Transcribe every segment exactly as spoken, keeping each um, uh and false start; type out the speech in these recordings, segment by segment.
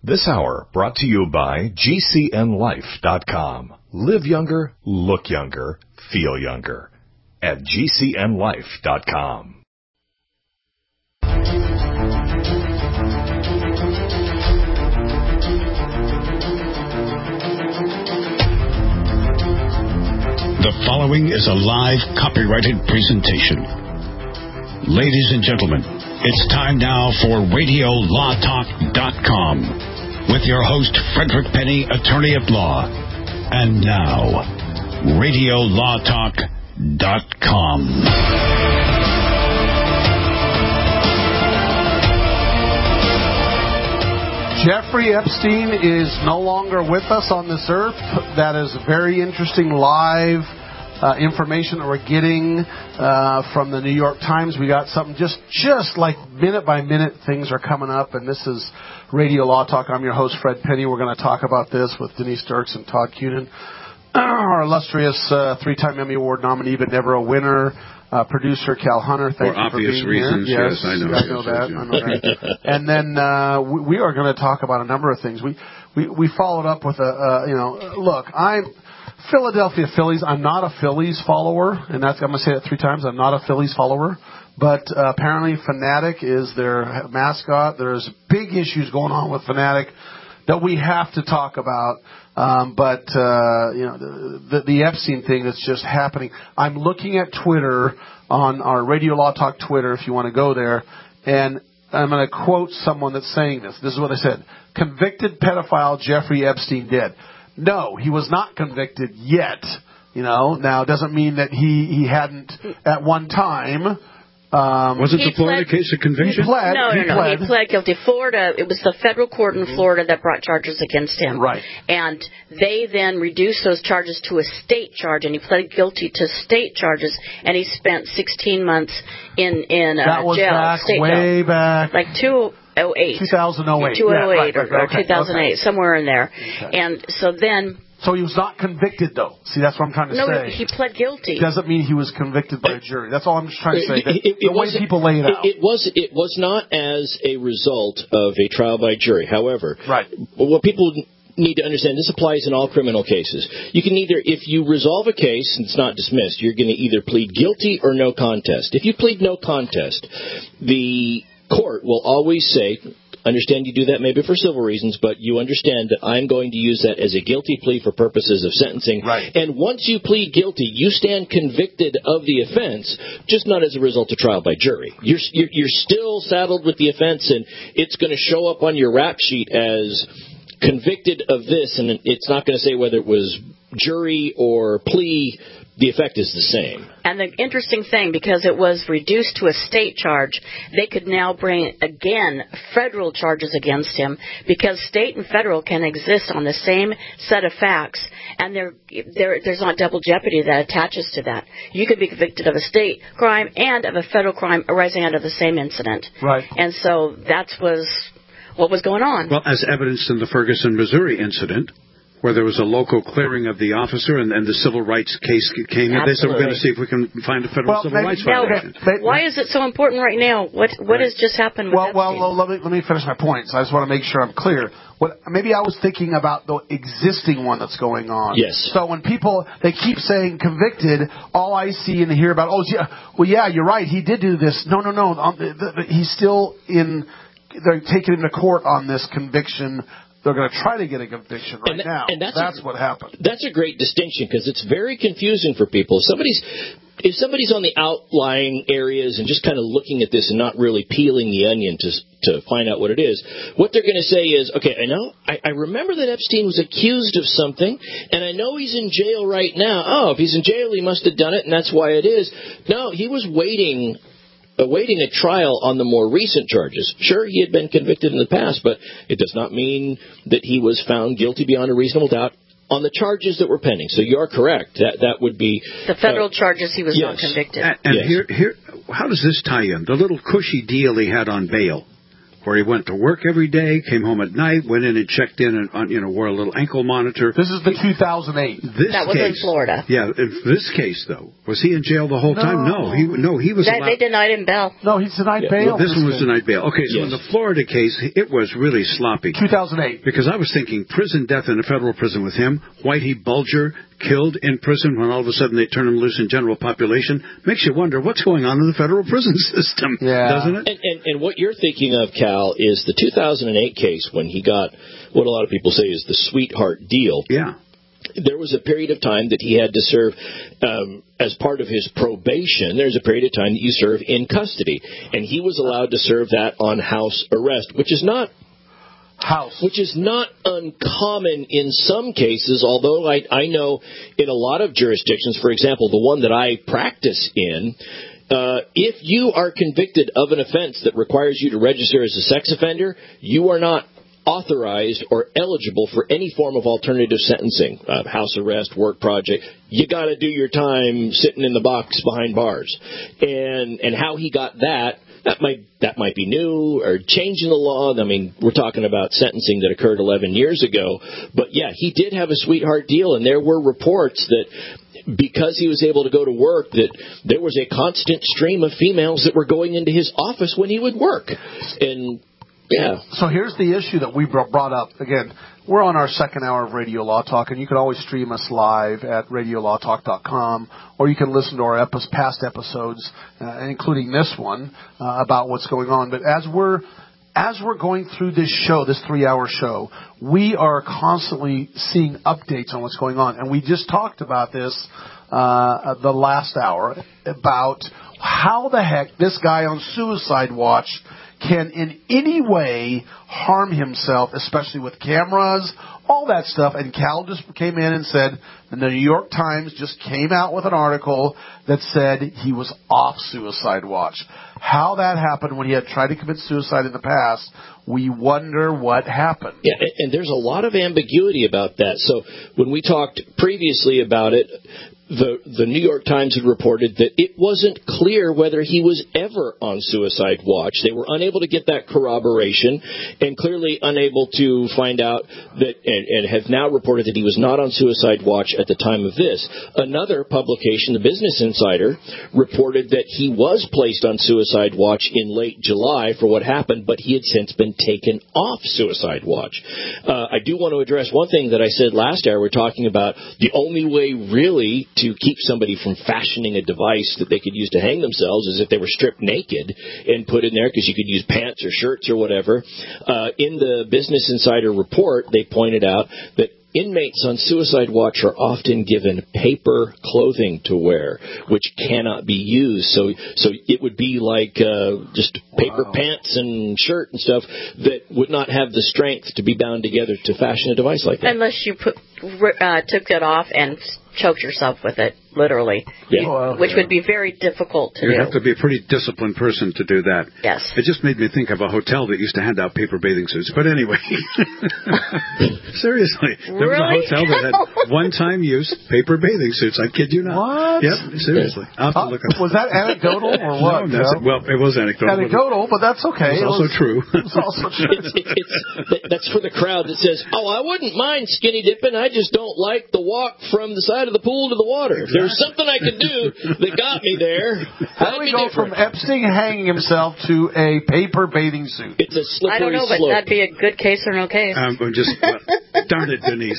This hour brought to you by G C N life dot com. Live younger, look younger, feel younger at G C N life dot com. The following is a live copyrighted presentation. Ladies and gentlemen, it's time now for Radio Law Talk dot com with your host, Frederick Penny, attorney at law. And now, Radio Law Talk dot com. Jeffrey Epstein is no longer with us on this earth. That is very interesting live uh, information that we're getting uh, from the New York Times. We got something just, just like minute by minute things are coming up, and this is Radio Law Talk. I'm your host, Fred Penny. We're going to talk about this with Denise Dirks and Todd Cunin, our illustrious uh, three-time Emmy Award nominee but never a winner. Uh, producer Cal Hunter, thank for you for being obvious reasons, here. Yes, yes, I know. I know that. I know that. And then uh, we, we are going to talk about a number of things. We we, we followed up with a uh, you know look. I'm Philadelphia Phillies. I'm not a Phillies follower, and that's I'm going to say it three times. I'm not a Phillies follower, but uh, apparently Fanatic is their mascot. There's big issues going on with Fanatic that we have to talk about. Um, but, uh, you know, the, the Epstein thing that's just happening. I'm looking at Twitter on our Radio Law Talk Twitter, if you want to go there, and I'm going to quote someone that's saying this. This is what they said. Convicted pedophile Jeffrey Epstein dead. No, he was not convicted yet. You know, now it doesn't mean that he, he hadn't at one time. Um, Wasn't the Florida pled, case a conviction? He pled, no, no, he no. pled. He pled guilty. Florida, it was the federal court in Florida that brought charges against him. Right. And they then reduced those charges to a state charge, and he pled guilty to state charges, and he spent sixteen months in, in uh, that was jail. Back, state way jail. back. Like two oh eight. two thousand eight. two thousand eight yeah, right, right, or, right, okay, two thousand eight, okay. somewhere in there. Okay. And so then... So he was not convicted, though. See, that's what I'm trying to no, say. No, he pled guilty. Doesn't mean he was convicted by a jury. That's all I'm just trying to say. It, it, it the way people lay it out. It, it was it was not as a result of a trial by jury. However, right. what people need to understand, this applies in all criminal cases. You can either, if you resolve a case and it's not dismissed, you're going to either plead guilty or no contest. If you plead no contest, the court will always say, understand you do that maybe for civil reasons, but you understand that I'm going to use that as a guilty plea for purposes of sentencing. Right. And once you plead guilty, you stand convicted of the offense, just not as a result of trial by jury. You're, you're, you're still saddled with the offense, and it's going to show up on your rap sheet as convicted of this, and it's not going to say whether it was jury or plea. The effect is the same. And the interesting thing, because it was reduced to a state charge, they could now bring, again, federal charges against him, because state and federal can exist on the same set of facts, and there, there, there's not double jeopardy that attaches to that. You could be convicted of a state crime and of a federal crime arising out of the same incident. Right. And so that was what was going on. Well, as evidenced in the Ferguson, Missouri incident, where there was a local clearing of the officer and, and the civil rights case came in. They said, we're going to see if we can find a federal well, civil maybe, rights now, violation. Maybe, why is it so important right now? What What right. has just happened with Well, well, well let, me, let me finish my points. I just want to make sure I'm clear. What, maybe I was thinking about the existing one that's going on. Yes. So when people, they keep saying convicted, all I see and hear about, oh, yeah, well, yeah, you're right, he did do this. No, no, no, um, the, the, he's still in, they're taking him to court on this conviction. They're going to try to get a conviction right and, now. And that's, that's a, what happened. That's a great distinction, because it's very confusing for people. If somebody's, if somebody's on the outlying areas and just kind of looking at this and not really peeling the onion to to find out what it is, what they're going to say is, okay, I know, I, I remember that Epstein was accused of something, and I know he's in jail right now. Oh, if he's in jail, he must have done it, and that's why it is. No, he was waiting... awaiting a trial on the more recent charges. Sure, he had been convicted in the past, but it does not mean that he was found guilty beyond a reasonable doubt on the charges that were pending. So you are correct. That that would be... The federal uh, charges he was yes. not convicted. And, and yes. here, here, how does this tie in? The little cushy deal he had on bail, where he went to work every day, came home at night, went in and checked in and, on, you know, wore a little ankle monitor. This is the two thousand eight. This that was case, in Florida. Yeah, in this case, though, was he in jail the whole No. time? No, he no he was. They, allowed, they denied him bail. No, he's denied Yeah. bail. well, this one was denied bail. Okay, so Yes. in the Florida case, it was really sloppy. two thousand eight. Because I was thinking prison death in a federal prison with him, Whitey Bulger killed in prison when all of a sudden they turn him loose in general population, makes you wonder what's going on in the federal prison system, Yeah. doesn't it? And, and, and what you're thinking of, Cal, is the two thousand eight case when he got what a lot of people say is the sweetheart deal. Yeah. There was a period of time that he had to serve um, as part of his probation. There's a period of time that you serve in custody, and he was allowed to serve that on house arrest, which is not House. which is not uncommon in some cases, although I, I know in a lot of jurisdictions, for example, the one that I practice in, uh, if you are convicted of an offense that requires you to register as a sex offender, you are not authorized or eligible for any form of alternative sentencing, uh, house arrest, work project. You got to do your time sitting in the box behind bars. And and how he got that, that might that might be new or changing the law. I mean, we're talking about sentencing that occurred eleven years ago. But, yeah, he did have a sweetheart deal, and there were reports that because he was able to go to work, that there was a constant stream of females that were going into his office when he would work. And yeah. So here's the issue that we brought up. Again, we're on our second hour of Radio Law Talk, and you can always stream us live at radio law talk dot com, or you can listen to our epi- past episodes, uh, including this one, uh, about what's going on. But as we're as we're going through this show, this three-hour show, we are constantly seeing updates on what's going on. And we just talked about this uh, the last hour, about how the heck this guy on Suicide Watch can in any way harm himself, especially with cameras, all that stuff. And Cal just came in and said the New York Times just came out with an article that said he was off Suicide Watch. How that happened when he had tried to commit suicide in the past, we wonder what happened. Yeah, and, and there's a lot of ambiguity about that. So when we talked previously about it, The, the New York Times had reported that it wasn't clear whether he was ever on suicide watch. They were unable to get that corroboration and clearly unable to find out that, and, and have now reported that he was not on suicide watch at the time of this. Another publication, the Business Insider, reported that he was placed on suicide watch in late July for what happened, but he had since been taken off suicide watch. Uh, I do want to address one thing that I said last hour. We're talking about the only way really to keep somebody from fashioning a device that they could use to hang themselves is if they were stripped naked and put in there, because you could use pants or shirts or whatever. Uh, in the Business Insider report, they pointed out that inmates on suicide watch are often given paper clothing to wear, which cannot be used. So, so it would be like uh, just paper wow. pants and shirt and stuff that would not have the strength to be bound together to fashion a device like that. Unless you put, uh, took it off and choked yourself with it, literally, Yeah. you, Well, which yeah. would be very difficult to You'd do. have to be a pretty disciplined person to do that. Yes. It just made me think of a hotel that used to hand out paper bathing suits. But anyway, seriously, there was a Really? hotel that had one-time use paper bathing suits. I kid you not. What? Yep, seriously. I'll have to Uh, look up. was that anecdotal or what? No, that's Joe? it. Well, it was anecdotal. Anecdotal, but that's okay. It was also true. It was also true. It's, it's, it's, that's for the crowd that says, oh, I wouldn't mind skinny dipping. I just don't like the walk from the side of the pool to the water. If there's something I could do that got me there, How do we go from Epstein hanging himself to a paper bathing suit? It's a slippery I don't know, but slope. that'd be a good case or no case. Um, I'm just, uh, darn it, Denise.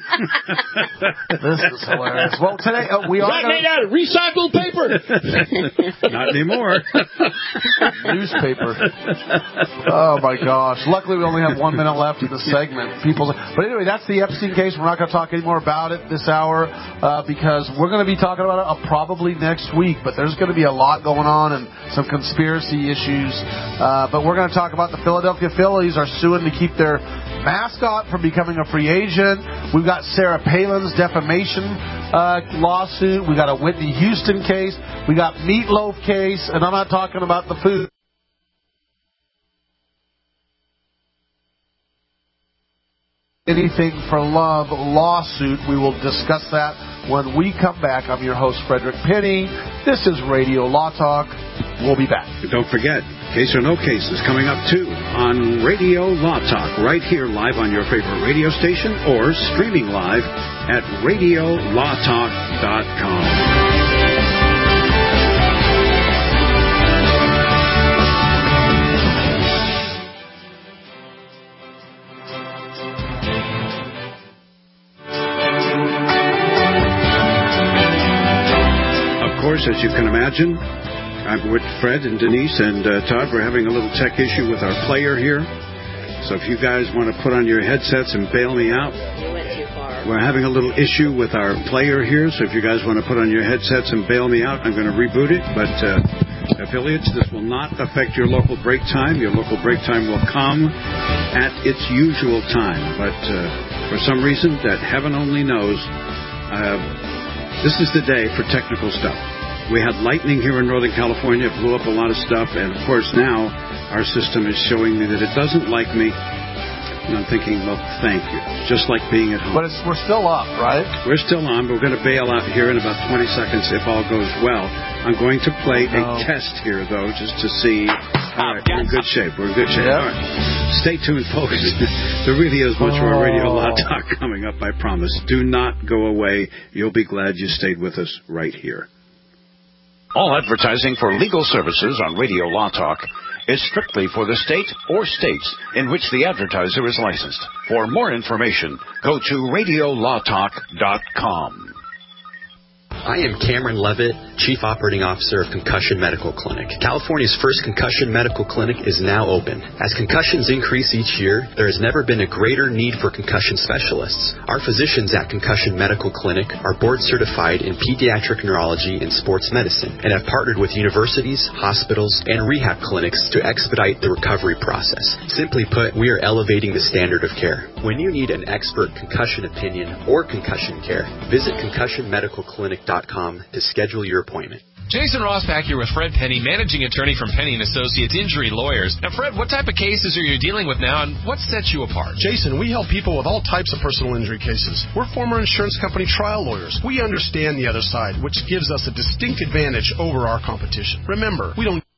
This is hilarious. Well, today uh, we Is are that gonna, made out of recycled paper? Not anymore. newspaper. Oh my gosh! Luckily, we only have one minute left in the segment. People, but anyway, that's the Epstein case. We're not going to talk any more about it this hour uh, because we're going to be talking about it uh, probably next week. But there's going to be a lot going on and some conspiracy issues. Uh, but we're going to talk about the Philadelphia Phillies are suing to keep their mascot from becoming a free agent. We've got Sarah Palin's defamation uh, lawsuit. We got a Whitney Houston case. We got Meatloaf case, and I'm not talking about the food. Anything for Love lawsuit. We will discuss that when we come back. I'm your host, Frederick Penny. This is Radio Law Talk. We'll be back. And don't forget, Case or No Case is coming up, too, on Radio Law Talk, right here live on your favorite radio station or streaming live at radio law talk dot com. Of course, as you can imagine, I'm with Fred and Denise and uh, Todd. We're having a little tech issue with our player here. So if you guys want to put on your headsets and bail me out. You went too far. We're having a little issue with our player here. So if you guys want to put on your headsets and bail me out, I'm going to reboot it. But uh, affiliates, this will not affect your local break time. Your local break time will come at its usual time. But uh, for some reason that heaven only knows, uh, this is the day for technical stuff. We had lightning here in Northern California. It blew up a lot of stuff. And, of course, now our system is showing me that it doesn't like me. And I'm thinking, well, thank you. Just like being at home. But it's, we're still up, right? We're still on. But we're going to bail out here in about twenty seconds if all goes well. I'm going to play oh, no. a test here, though, just to see. All right, we're in good shape. We're in good shape. Yep. All right. Stay tuned, folks. There really is much more Radio Law Talk coming up, I promise. Do not go away. You'll be glad you stayed with us right here. All advertising for legal services on Radio Law Talk is strictly for the state or states in which the advertiser is licensed. For more information, go to radio law talk dot com. I am Cameron Levitt, Chief Operating Officer of Concussion Medical Clinic. California's first concussion medical clinic is now open. As concussions increase each year, there has never been a greater need for concussion specialists. Our physicians at Concussion Medical Clinic are board certified in pediatric neurology and sports medicine and have partnered with universities, hospitals, and rehab clinics to expedite the recovery process. Simply put, we are elevating the standard of care. When you need an expert concussion opinion or concussion care, visit concussion medical clinic dot com to schedule your appointment. Jason Rossback here with Fred Penny, managing attorney from Penny and Associates Injury Lawyers. Now, Fred, what type of cases are you dealing with now, and what sets you apart? Jason, we help people with all types of personal injury cases. We're former insurance company trial lawyers. We understand the other side, which gives us a distinct advantage over our competition. Remember, we don't...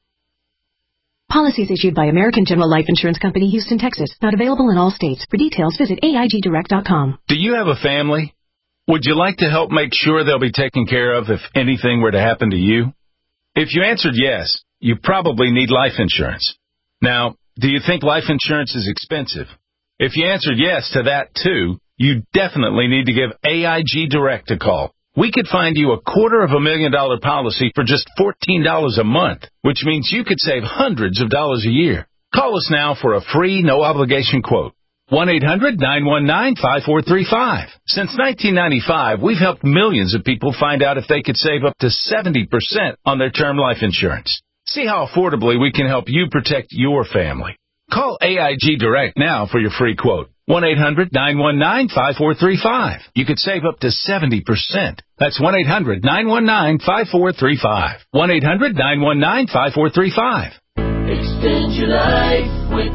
Policies issued by American General Life Insurance Company, Houston, Texas. Not available in all states. For details, visit A I G direct dot com. Do you have a family? Would you like to help make sure they'll be taken care of if anything were to happen to you? If you answered yes, you probably need life insurance. Now, do you think life insurance is expensive? If you answered yes to that too, you definitely need to give A I G Direct a call. We could find you a quarter of a million dollar policy for just fourteen dollars a month, which means you could save hundreds of dollars a year. Call us now for a free, no-obligation quote. one eight hundred nine one nine five four three five. Since nineteen ninety-five, we've helped millions of people find out if they could save up to seventy percent on their term life insurance. See how affordably we can help you protect your family. Call A I G Direct now for your free quote. one eight hundred nine one nine five four three five. You could save up to seventy percent. That's one eight hundred nine one nine five four three five. one eight hundred nine one nine five four three five. Extend your life with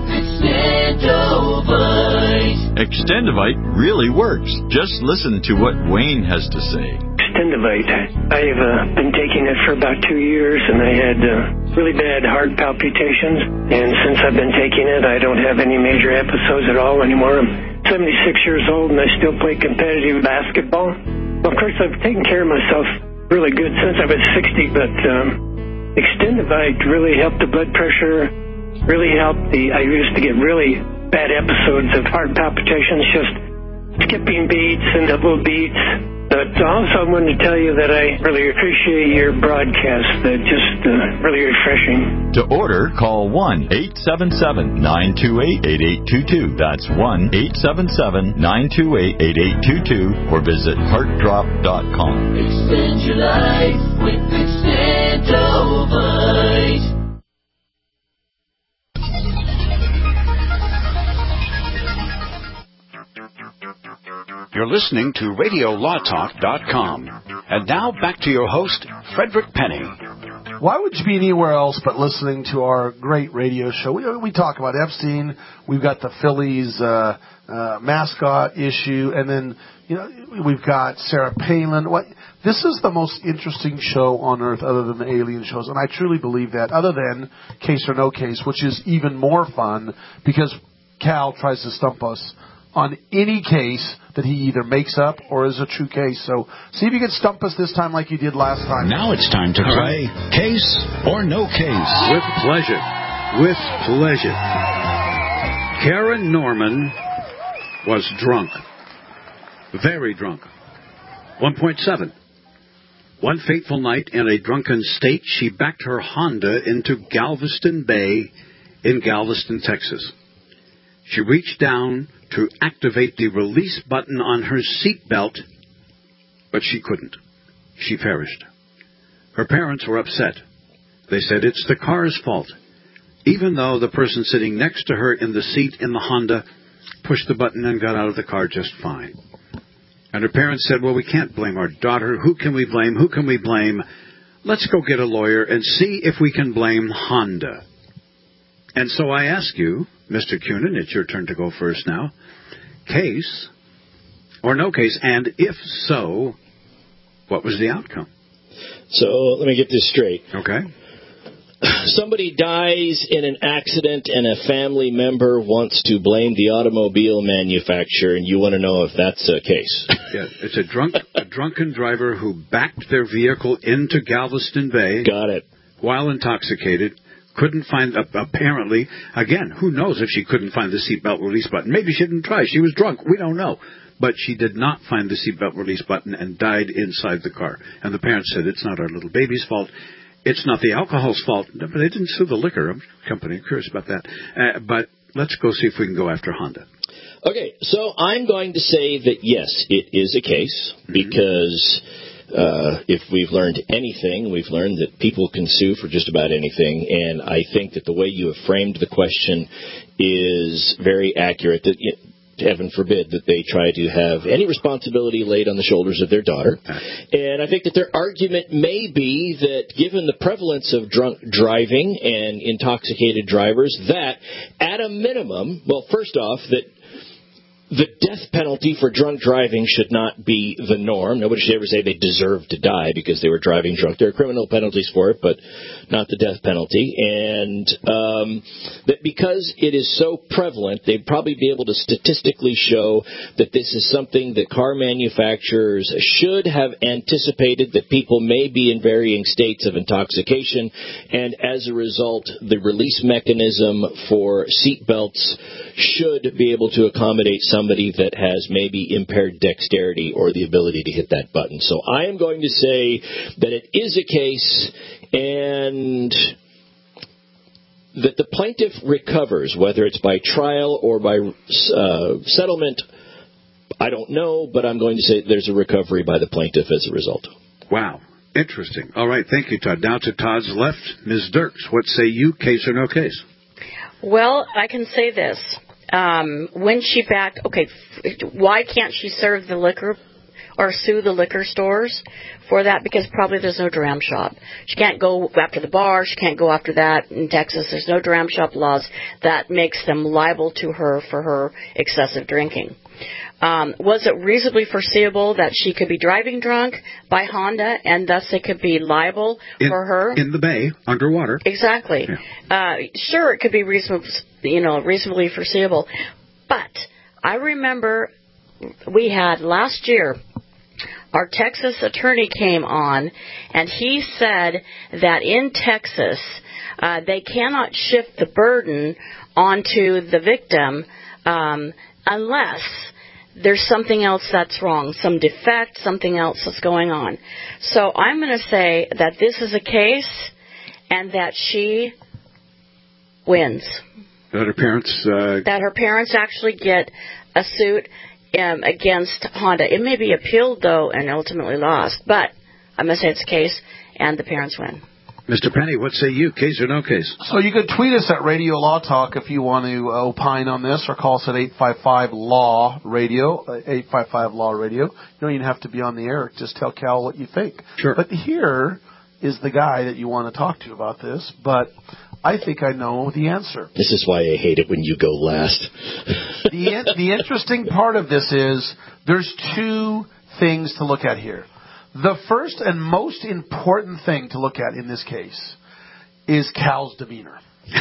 Extendovite. Extendovite really works. Just listen to what Wayne has to say. Extendovite. I've uh, been taking it for about two years, and I had uh, really bad heart palpitations. And since I've been taking it, I don't have any major episodes at all anymore. I'm seventy-six years old, and I still play competitive basketball. Well, of course, I've taken care of myself really good since I was sixty, but um, Extendovite really helped the blood pressure, really helped the, I used to get really bad episodes of heart palpitations, just skipping beats and double beats. But also I wanted to tell you that I really appreciate your broadcast. They're just uh, really refreshing. To order, call one eight seven seven nine two eight eight eight two two. That's one eight seven seven nine two eight eight eight two two or visit heart drop dot com. Extend your life with Extendovite. You're listening to radio law talk dot com. And now back to your host, Frederick Penny. Why would you be anywhere else but listening to our great radio show? We, we talk about Epstein. We've got the Phillies uh, uh, mascot issue, and then you know we've got Sarah Palin. What? This is the most interesting show on earth, other than the alien shows, and I truly believe that. Other than Case or No Case, which is even more fun because Cal tries to stump us on any case that he either makes up or is a true case. So see if you can stump us this time like you did last time. Now it's time to play Case or No Case. With pleasure. With pleasure. Karen Norman was drunk. Very drunk. one point seven. One fateful night in a drunken state, she backed her Honda into Galveston Bay in Galveston, Texas. She reached down to activate the release button on her seat belt, but she couldn't. She perished. Her parents were upset. They said it's the car's fault, even though the person sitting next to her in the seat in the Honda pushed the button and got out of the car just fine. And her parents said, well, we can't blame our daughter. Who can we blame? Who can we blame? Let's go get a lawyer and see if we can blame Honda. And so I ask you, Mister Cunin, it's your turn to go first now. Case or no case? And if so, what was the outcome? So let me get this straight. Okay. Somebody dies in an accident and a family member wants to blame the automobile manufacturer, and you want to know if that's a case. Yeah, it's a drunk, a drunken driver who backed their vehicle into Galveston Bay. Got it. While intoxicated. Couldn't find, uh, apparently, again, who knows if she couldn't find the seatbelt release button. Maybe she didn't try. She was drunk. We don't know. But she did not find the seatbelt release button and died inside the car. And the parents said, it's not our little baby's fault. It's not the alcohol's fault. But they didn't sue the liquor company. I'm curious about that. Uh, but let's go see if we can go after Honda. Okay, so I'm going to say that, yes, it is a case, mm-hmm. because uh, if we've learned anything, we've learned that people can sue for just about anything, and I think that the way you have framed the question is very accurate. That it, heaven forbid that they try to have any responsibility laid on the shoulders of their daughter. And I think that their argument may be that given the prevalence of drunk driving and intoxicated drivers, that at a minimum, well, first off, that the death penalty for drunk driving should not be the norm. Nobody should ever say they deserve to die because they were driving drunk. There are criminal penalties for it, but not the death penalty. And um, that because it is so prevalent, they'd probably be able to statistically show that this is something that car manufacturers should have anticipated, that people may be in varying states of intoxication, and as a result, the release mechanism for seat belts should be able to accommodate somebody that has maybe impaired dexterity or the ability to hit that button. So I am going to say that it is a case, and that the plaintiff recovers, whether it's by trial or by uh, settlement. I don't know, but I'm going to say there's a recovery by the plaintiff as a result. Wow. Interesting. All right. Thank you, Todd. Now to Todd's left, Miz Dirks. What say you, case or no case? Well, I can say this. Um, when she backed, okay, why can't she serve the liquor or sue the liquor stores for that? Because probably there's no dram shop. She can't go after the bar. She can't go after that. In Texas, there's no dram shop laws that makes them liable to her for her excessive drinking. Um, was it reasonably foreseeable that she could be driving drunk by Honda and thus it could be liable in, for her? In the bay, underwater. Exactly. Yeah. Uh, sure, it could be reasonable, you know, reasonably foreseeable. But I remember we had last year, our Texas attorney came on, and he said that in Texas, uh, they cannot shift the burden onto the victim um, unless there's something else that's wrong, some defect, something else that's going on. So I'm going to say that this is a case and that she wins. That her parents... Uh... That her parents actually get a suit um, against Honda. It may be appealed, though, and ultimately lost. But I'm going to say it's a case and the parents win. Mister Penny, what say you, case or no case? So you could tweet us at Radio Law Talk if you want to opine on this, or call us at eight five five law radio, eight five five law radio. You don't even have to be on the air. Just tell Cal what you think. Sure. But here is the guy that you want to talk to about this, but I think I know the answer. This is why I hate it when you go last. the, the interesting part of this is there's two things to look at here. The first and most important thing to look at in this case is Cal's demeanor.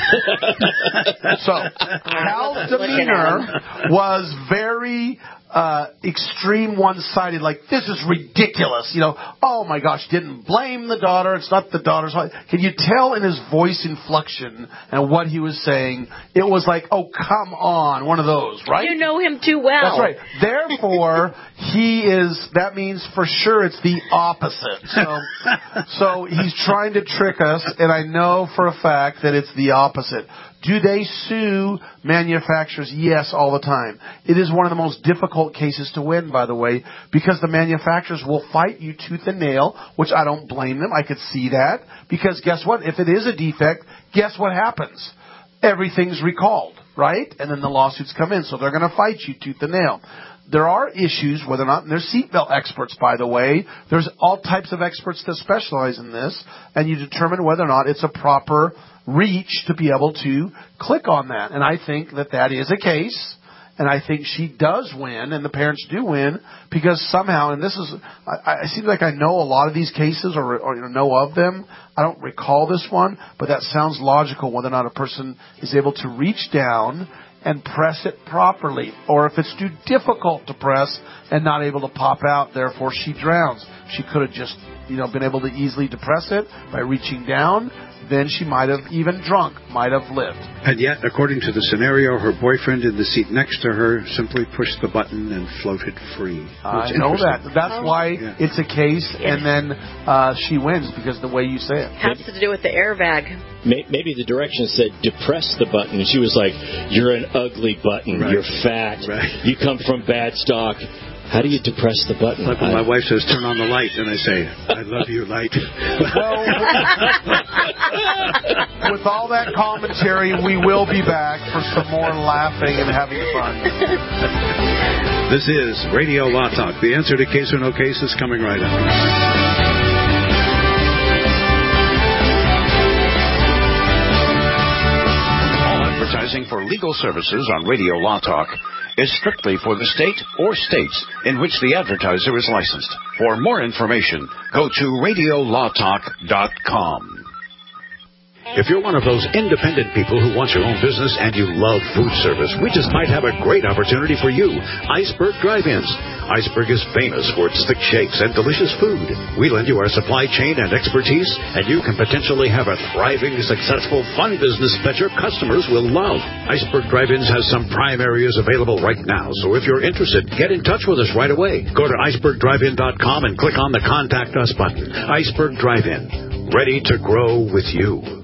So, Cal's demeanor was very uh, extreme, one-sided, like, this is ridiculous. You know, oh my gosh, didn't blame the daughter. It's not the daughter's fault. Can you tell in his voice inflection and what he was saying? It was like, oh, come on, one of those, right? You know him too well. That's right. Therefore, he is, that means for sure it's the opposite. So, so he's trying to trick us, and I know for a fact that it's the opposite. Do they sue manufacturers? Yes, all the time. It is one of the most difficult cases to win, by the way, because the manufacturers will fight you tooth and nail, which I don't blame them. I could see that. Because guess what? If it is a defect, guess what happens? Everything's recalled, right? And then the lawsuits come in, so they're going to fight you tooth and nail. There are issues, whether or not, and there's seatbelt experts, by the way. There's all types of experts that specialize in this, and you determine whether or not it's a proper reach to be able to click on that. And I think that that is a case, and I think she does win, and the parents do win, because somehow, and this is, I, I seem like I know a lot of these cases, or, or you know, know of them. I don't recall this one, but that sounds logical, whether or not a person is able to reach down and press it properly, or if it's too difficult to press and not able to pop out, therefore she drowns. She could have just, you know, been able to easily depress it by reaching down. Then she might have, even drunk, might have lived. And yet, according to the scenario, her boyfriend in the seat next to her simply pushed the button and floated free. I know that. That's why yeah. it's a case, yeah. and then uh, she wins, because the way you say it. It has to do with the airbag. Maybe the directions said, depress the button, and she was like, you're an ugly button, right. You're fat, right. You come from bad stock. How do you depress the button? Like when my wife says, turn on the light, and I say, I love you, light. Well, with all that commentary, we will be back for some more laughing and having fun. This is Radio Law Talk. The answer to Case or No Case is coming right up. Advertising for legal services on Radio Law Talk is strictly for the state or states in which the advertiser is licensed. For more information, go to radio law talk dot com. If you're one of those independent people who wants your own business and you love food service, we just might have a great opportunity for you. Iceberg Drive-Ins. Iceberg is famous for its thick shakes and delicious food. We lend you our supply chain and expertise, and you can potentially have a thriving, successful, fun business that your customers will love. Iceberg Drive-Ins has some prime areas available right now, so if you're interested, get in touch with us right away. Go to iceberg drive in dot com and click on the Contact Us button. Iceberg Drive-In, ready to grow with you.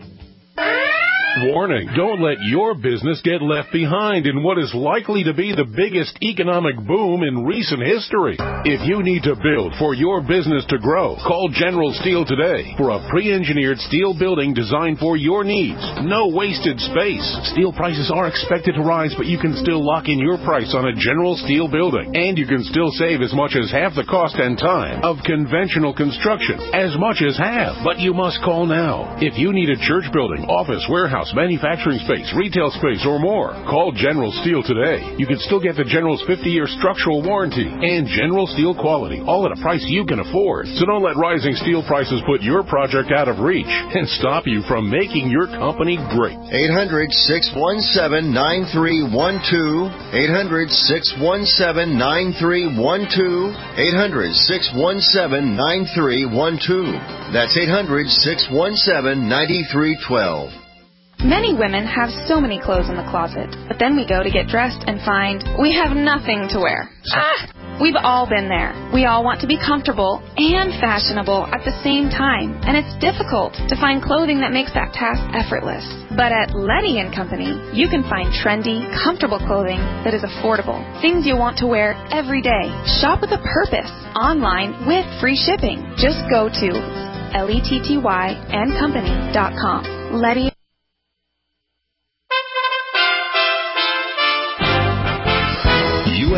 Warning, don't let your business get left behind in what is likely to be the biggest economic boom in recent history. If you need to build for your business to grow, call General Steel today for a pre-engineered steel building designed for your needs. No wasted space. Steel prices are expected to rise, but you can still lock in your price on a General Steel building. And you can still save as much as half the cost and time of conventional construction. As much as half. But you must call now. If you need a church building, office, warehouse, manufacturing space, retail space, or more, call General Steel today. You can still get the General's fifty-year structural warranty and General Steel quality, all at a price you can afford. So don't let rising steel prices put your project out of reach and stop you from making your company great. eight hundred, six one seven, nine three one two. eight hundred, six one seven, nine three one two. eight hundred, six one seven, nine three one two. That's eight hundred, six one seven, nine three one two. Many women have so many clothes in the closet, but then we go to get dressed and find we have nothing to wear. Ah! We've all been there. We all want to be comfortable and fashionable at the same time, and it's difficult to find clothing that makes that task effortless. But at Letty and Company, you can find trendy, comfortable clothing that is affordable. Things you want to wear every day. Shop with a purpose, online with free shipping. Just go to L E T T Y and company dot com. Letty U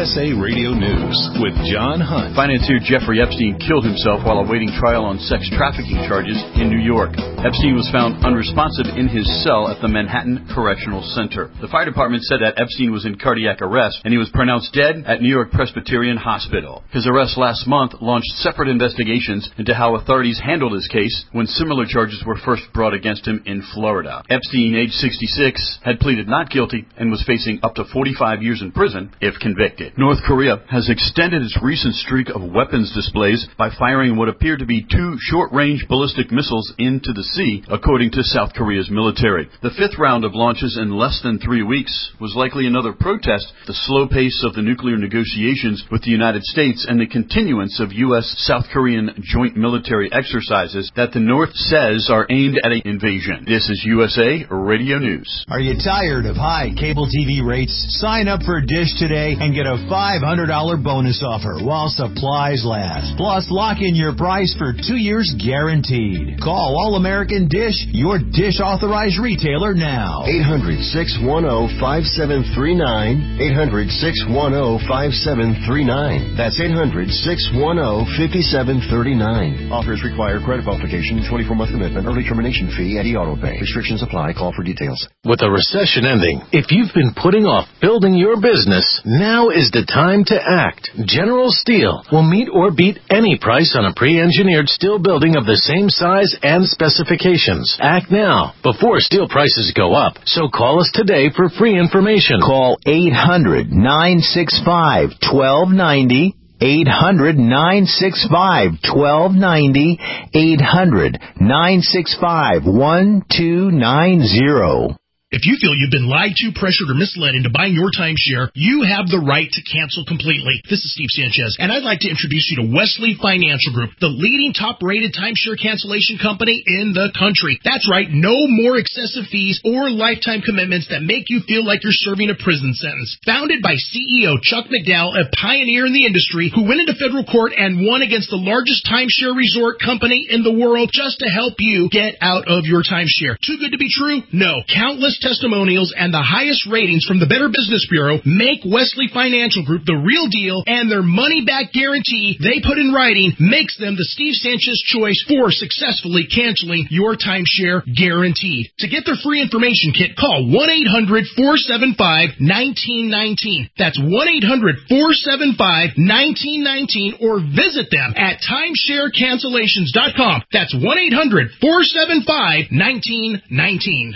S A Radio News with John Hunt. Financier Jeffrey Epstein killed himself while awaiting trial on sex trafficking charges in New York. Epstein was found unresponsive in his cell at the Manhattan Correctional Center. The fire department said that Epstein was in cardiac arrest and he was pronounced dead at New York Presbyterian Hospital. His arrest last month launched separate investigations into how authorities handled his case when similar charges were first brought against him in Florida. Epstein, age sixty-six, had pleaded not guilty and was facing up to forty-five years in prison if convicted. North Korea has extended its recent streak of weapons displays by firing what appeared to be two short-range ballistic missiles into the sea, according to South Korea's military. The fifth round of launches in less than three weeks was likely another protest, the slow pace of the nuclear negotiations with the United States and the continuance of U S South Korean joint military exercises that the North says are aimed at an invasion. This is U S A Radio News. Are you tired of high cable T V rates? Sign up for Dish today and get a five hundred dollars bonus offer while supplies last. Plus, lock in your price for two years guaranteed. Call All American Dish, your Dish authorized retailer now. eight hundred, six one zero, five seven three nine. eight hundred, six one zero, five seven three nine. That's eight hundred, six one zero, five seven three nine. Offers require credit qualification, twenty-four month commitment, early termination fee, and e-auto pay. Restrictions apply. Call for details. With a recession ending, if you've been putting off building your business, now is the time to act. General Steel will meet or beat any price on a pre-engineered steel building of the same size and specifications. Act now, before steel prices go up. So call us today for free information. Call eight hundred, nine six five, one two nine zero. eight hundred, nine six five, one two nine zero. eight hundred, nine six five, one two nine zero. If you feel you've been lied to, pressured, or misled into buying your timeshare, you have the right to cancel completely. This is Steve Sanchez, and I'd like to introduce you to Wesley Financial Group, the leading top-rated timeshare cancellation company in the country. That's right, no more excessive fees or lifetime commitments that make you feel like you're serving a prison sentence. Founded by C E O Chuck McDowell, a pioneer in the industry who went into federal court and won against the largest timeshare resort company in the world just to help you get out of your timeshare. Too good to be true? No. Countless testimonials and the highest ratings from the Better Business Bureau make Wesley Financial Group the real deal, and their money-back guarantee they put in writing makes them the Steve Sanchez choice for successfully canceling your timeshare guaranteed. To get their free information kit, call one eight hundred, four seven five, one nine one nine. That's one eight hundred, four seven five, one nine one nine, or visit them at timeshare cancellations dot com. That's one eight hundred, four seven five, one nine one nine.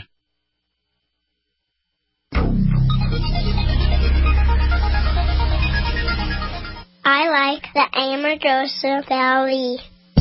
I like the Amargosa Valley.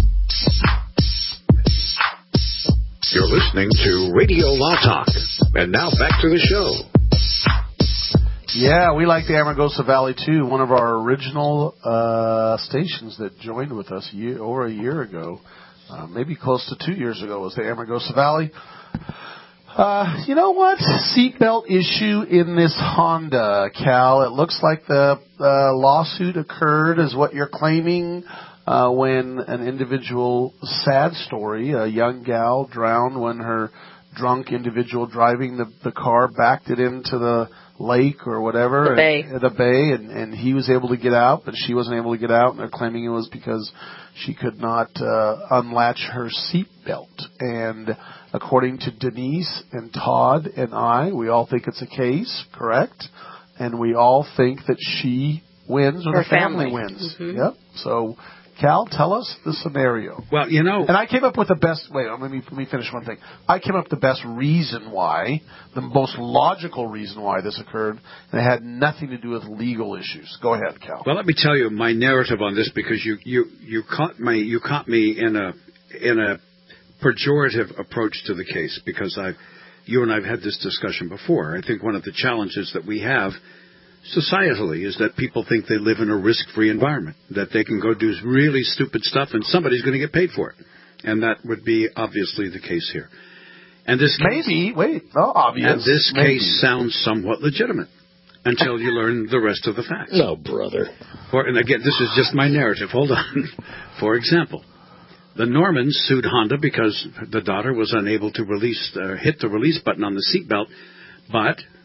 You're listening to Radio Law Talk. And now back to the show. Yeah, we like the Amargosa Valley, too. One of our original uh, stations that joined with us year, over a year ago, uh, maybe close to two years ago, was the Amargosa Valley. Uh, you know what? Seatbelt issue in this Honda, Cal. It looks like the uh, lawsuit occurred, is what you're claiming, uh, when an individual, sad story, a young gal drowned when her drunk individual driving the, the car backed it into the lake or whatever. The bay. And, the bay, and, and he was able to get out, but she wasn't able to get out, and they're claiming it was because she could not uh, unlatch her seatbelt. And according to Denise and Todd and I, we all think it's a case, correct? And we all think that she wins or Her the family, family. wins. Mm-hmm. Yep. So, Cal, tell us the scenario. Well, you know... And I came up with the best... Wait, let me, let me finish one thing. I came up with the best reason why, the most logical reason why this occurred, and it had nothing to do with legal issues. Go ahead, Cal. Well, let me tell you my narrative on this, because you, you, you caught me you caught me in a in a pejorative approach to the case, because I've you and I've had this discussion before. I think one of the challenges that we have societally is that people think they live in a risk-free environment, that they can go do really stupid stuff and somebody's going to get paid for it. And that would be obviously the case here. And this case, Maybe. Wait. No, obvious. And this Maybe. case sounds somewhat legitimate until you learn the rest of the facts. No, brother. For, and again, this is just my narrative. Hold on. For example, the Normans sued Honda because the daughter was unable to release uh, hit the release button on the seatbelt, but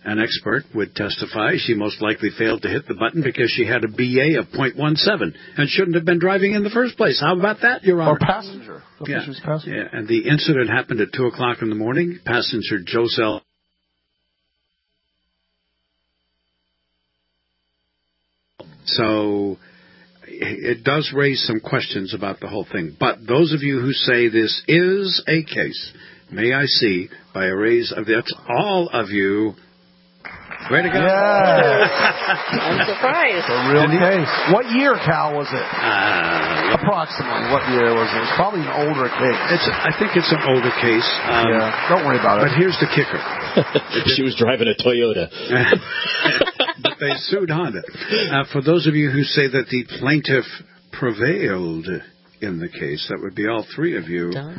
an expert would testify she most likely failed to hit the button because she had a B A of point one seven and shouldn't have been driving in the first place. How about that, Your Honor? Or passenger. Yeah. She was passenger. Yeah, and the incident happened at two o'clock in the morning. Passenger Joselle. So it does raise some questions about the whole thing. But those of you who say this is a case, may I see, by a raise of the, that's all of you. Way to go. Yes. I'm surprised. A real case. What year, Cal, was it? Uh, Approximately. What year was it? It's probably an older case. It's, I think it's an older case. Um, yeah. Don't worry about it. But here's the kicker. She was driving a Toyota. But they sued Honda. Uh, for those of you who say that the plaintiff prevailed in the case, that would be all three of you. Done.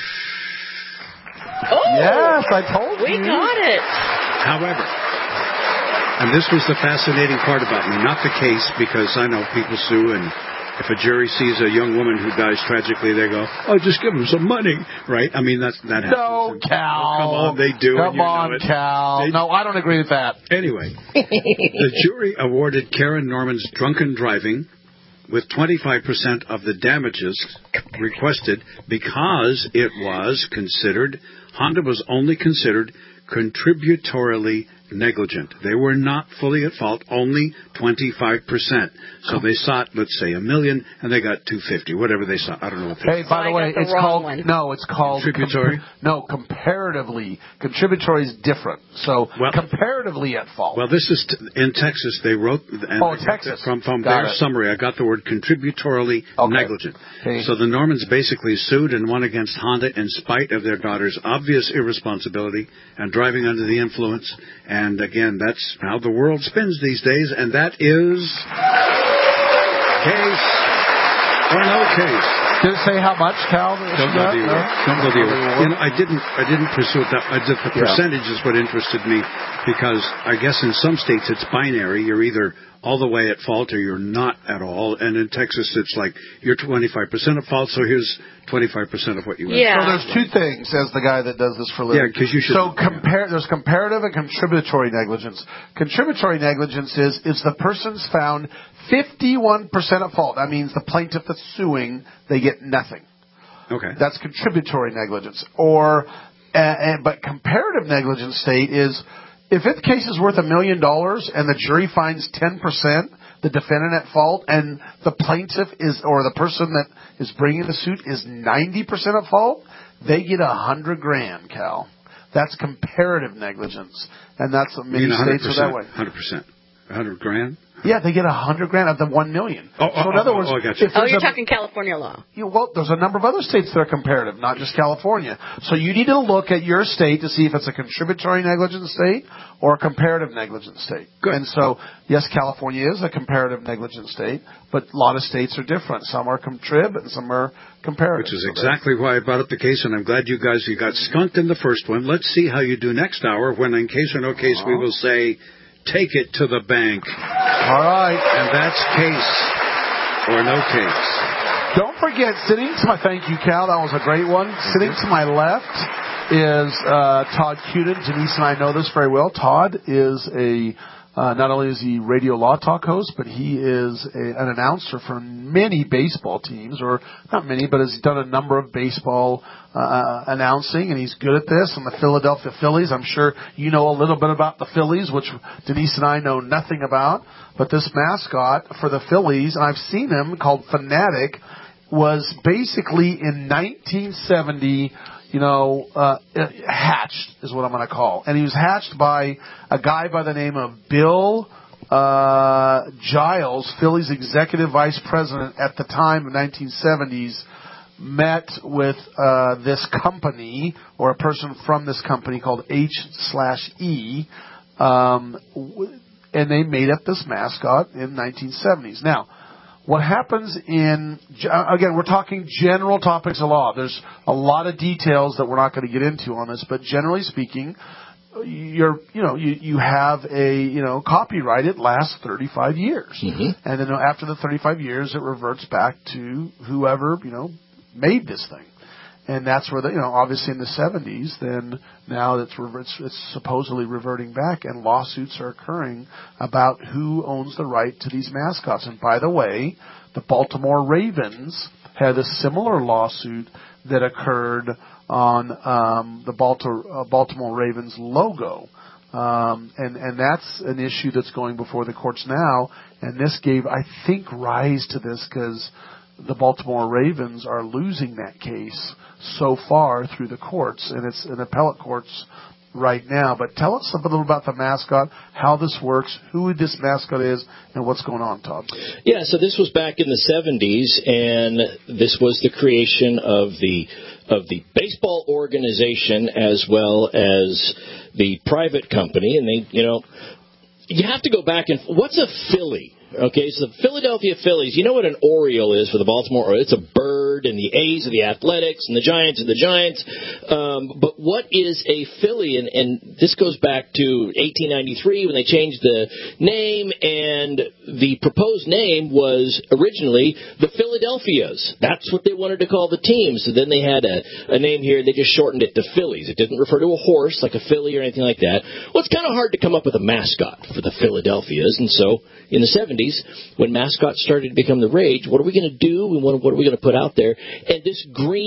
Oh! Yes, I told we you. We got it. However, and this was the fascinating part about me, not the case, because I know people sue, and if a jury sees a young woman who dies tragically, they go, oh, just give them some money, right? I mean, that's, that happens. No, and, Cal. Oh, come on, they do. Come and you on, know it. Cal. They, no, I don't agree with that. Anyway, the jury awarded Karen Norman's drunken driving with twenty-five percent of the damages requested because it was considered, Honda was only considered contributorily negligent. They were not fully at fault, only twenty-five percent. So they sought, let's say, a million, and they got two fifty, whatever they sought. I don't know what they Hey, by the way, the it's called, one. no, it's called, contributory? Com- no, comparatively. Contributory is different. So, well, comparatively at fault. Well, this is, t- in Texas, they wrote, and oh, Texas. From, from got their it. summary, I got the word contributorily okay. negligent. Okay. So the Normans basically sued and won against Honda in spite of their daughter's obvious irresponsibility and driving under the influence. And again, that's how the world spins these days, and that is case or no case. Did it say how much, Cal? Don't go the award. Don't go the award. You know, I didn't. I didn't pursue it. That I just, the yeah. percentage is what interested me, because I guess in some states it's binary. You're either all the way at fault or you're not at all. And in Texas, it's like you're twenty-five percent at fault. So here's twenty-five percent of what you. Yeah. So there's two things, as the guy that does this for a living. Yeah, because you should. So compare. There's comparative and contributory negligence. Contributory negligence is is the person's found fifty-one percent at fault. That means the plaintiff that's suing, they get nothing. Okay. That's contributory negligence. Or, uh, uh, but comparative negligence state is if the case is worth a million dollars and the jury finds ten percent, the defendant at fault, and the plaintiff is, or the person that is bringing the suit is ninety percent at fault, they get a hundred grand, Cal. That's comparative negligence, and that's what many states are that way. Hundred percent, a hundred grand. Yeah, they get a hundred grand of the one million. Oh, so oh, in other oh, words, oh, I got you. if Oh, you're a, talking California law. You, well, there's a number of other states that are comparative, not just California. So you need to look at your state to see if it's a contributory negligence state or a comparative negligence state. Good. And so, yes, California is a comparative negligence state, but a lot of states are different. Some are contrib and some are comparative. Which is exactly why I brought up the case, and I'm glad you guys, you got skunked in the first one. Let's see how you do next hour when, in case or no case, we will say, take it to the bank. All right. And that's case or no case. Don't forget, sitting to my, thank you, Cal, that was a great one. Sitting to my left is uh, Todd Cuden. Denise and I know this very well. Todd is a, uh, not only is he radio law talk host, but he is a, an announcer for many baseball teams, or not many, but has done a number of baseball uh, announcing, and he's good at this. And the Philadelphia Phillies, I'm sure you know a little bit about the Phillies, which Denise and I know nothing about. But this mascot for the Phillies, and I've seen him, called Fanatic, was basically in nineteen seventy, you know, uh, hatched is what I'm going to call. And he was hatched by a guy by the name of Bill uh, Giles, Phillies executive vice president at the time of nineteen seventies, met with uh, this company, or a person from this company called H slash E, um, and they made up this mascot in nineteen seventies. Now, what happens in, again, we're talking general topics of law. There's a lot of details that we're not going to get into on this, but generally speaking, you're, you know, you, you have a, you know, copyright, it lasts thirty-five years. Mm-hmm. And then after the thirty-five years, it reverts back to whoever, you know, made this thing. And that's where, the, you know, obviously in the seventies, then now it's, it's, it's supposedly reverting back, and lawsuits are occurring about who owns the right to these mascots. And by the way, the Baltimore Ravens had a similar lawsuit that occurred on um, the Baltimore, uh, Baltimore Ravens logo. Um, and, and that's an issue that's going before the courts now. And this gave, I think, rise to this because the Baltimore Ravens are losing that case so far through the courts, and it's in appellate courts right now. But tell us a little about the mascot, how this works, who this mascot is, and what's going on, Todd. Yeah, so this was back in the seventies, and this was the creation of the of the baseball organization as well as the private company. And they, you know, you have to go back and what's a Philly? Okay, so the Philadelphia Phillies, you know what an Oriole is for the Baltimore Orioles? It's a bird, and the A's are the Athletics, and the Giants are the Giants. Um, but what is a Philly? And, and this goes back to eighteen ninety-three when they changed the name, and the proposed name was originally the Philadelphias. That's what they wanted to call the team. So then they had a, a name here, and they just shortened it to Phillies. It didn't refer to a horse like a Philly or anything like that. Well, it's kind of hard to come up with a mascot for the Philadelphias, and so in the seventies, when mascots started to become the rage, what are we going to do? We want, what are we going to put out there? And this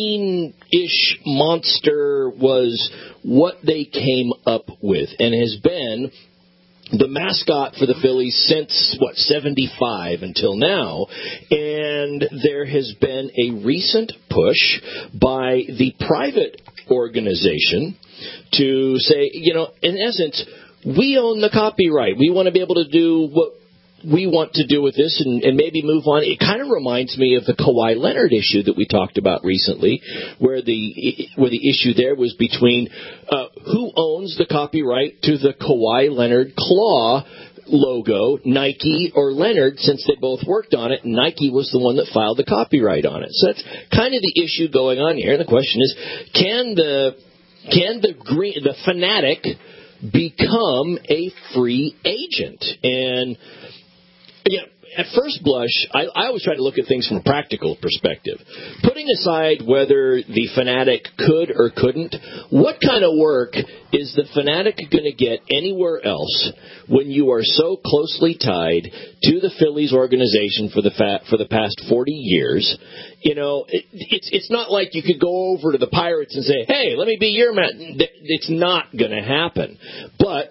greenish monster was what they came up with and has been the mascot for the Phillies since, what, seventy-five until now. And there has been a recent push by the private organization to say, you know, in essence, we own the copyright. We want to be able to do what we want to do with this and, and maybe move on. It kind of reminds me of the Kawhi Leonard issue that we talked about recently, where the where the issue there was between uh, who owns the copyright to the Kawhi Leonard claw logo, Nike or Leonard, since they both worked on it. Nike was the one that filed the copyright on it. So that's kind of the issue going on here. And the question is, can the can the green the fanatic become a free agent? And yeah, at first blush, I, I always try to look at things from a practical perspective. Putting aside whether the fanatic could or couldn't, what kind of work is the fanatic going to get anywhere else when you are so closely tied to the Phillies organization for the fa- for the past forty years? You know, it, it's it's not like you could go over to the Pirates and say, "Hey, let me be your man." It's not going to happen. But